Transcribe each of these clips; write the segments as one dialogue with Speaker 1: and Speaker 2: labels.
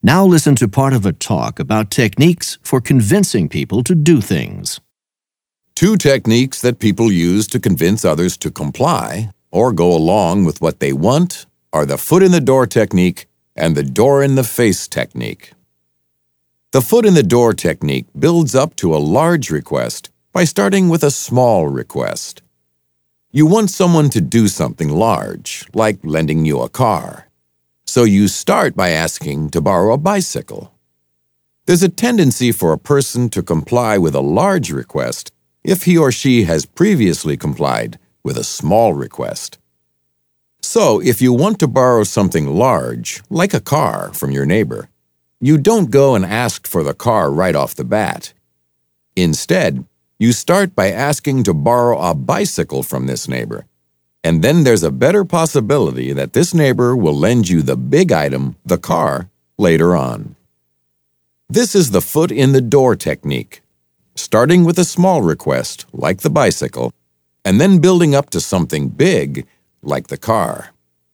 Speaker 1: Now listen to part of a talk about techniques for convincing people to do things.
Speaker 2: 2 techniques that people use to convince others to comply or go along with what they want are the foot-in-the-door technique and the door-in-the-face technique. The foot-in-the-door technique builds up to a large request by starting with a small request. You want someone to do something large, like lending you a car. So you start by asking to borrow a bicycle. There's a tendency for a person to comply with a large request if he or she has previously complied with a small request. So if you want to borrow something large, like a car, from your neighbor, you don't go and ask for the car right off the bat. Instead, you start by asking to borrow a bicycle from this neighbor. And then there's a better possibility that this neighbor will lend you the big item, the car, later on. This is the foot-in-the-door technique, starting with a small request, like the bicycle, and then building up to something big, like the car.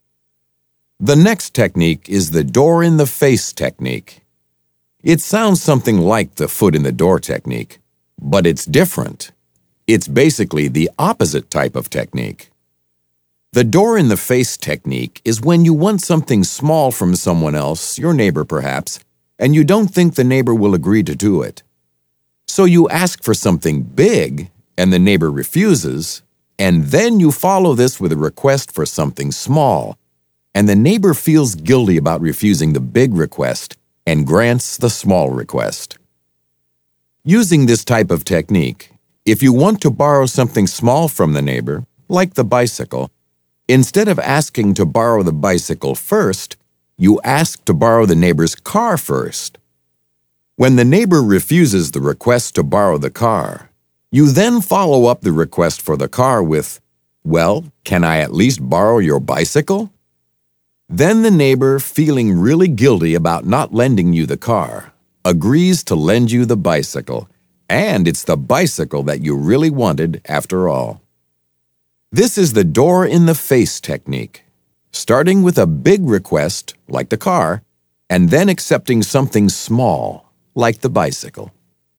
Speaker 2: The next technique is the door-in-the-face technique. It sounds something like the foot-in-the-door technique, but it's different. It's basically the opposite type of technique. The door-in-the-face technique is when you want something small from someone else, your neighbor perhaps, and you don't think the neighbor will agree to do it. So you ask for something big, and the neighbor refuses, and then you follow this with a request for something small, and the neighbor feels guilty about refusing the big request and grants the small request. Using this type of technique, if you want to borrow something small from the neighbor, like the bicycle, instead of asking to borrow the bicycle first, you ask to borrow the neighbor's car first. When the neighbor refuses the request to borrow the car, you then follow up the request for the car with, "Well, can I at least borrow your bicycle?" Then the neighbor, feeling really guilty about not lending you the car, agrees to lend you the bicycle, and it's the bicycle that you really wanted after all. This is the door-in-the-face technique, starting with a big request, like the car, and then accepting something small, like the bicycle.